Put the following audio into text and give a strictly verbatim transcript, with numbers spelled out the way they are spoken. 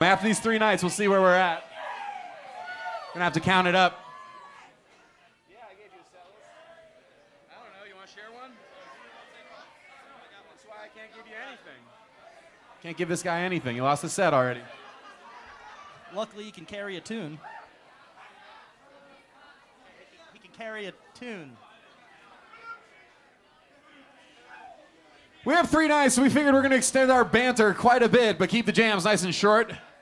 After these three nights, we'll see where we're at. Gonna have to count it up. Yeah, I gave you a set list. I don't know. You want to share one? That's why I can't give you anything. Can't give this guy anything. He lost the set already. Luckily, he can carry a tune. He can carry a tune. We have three nights, so we figured we're going to extend our banter quite a bit, but keep the jams nice and short.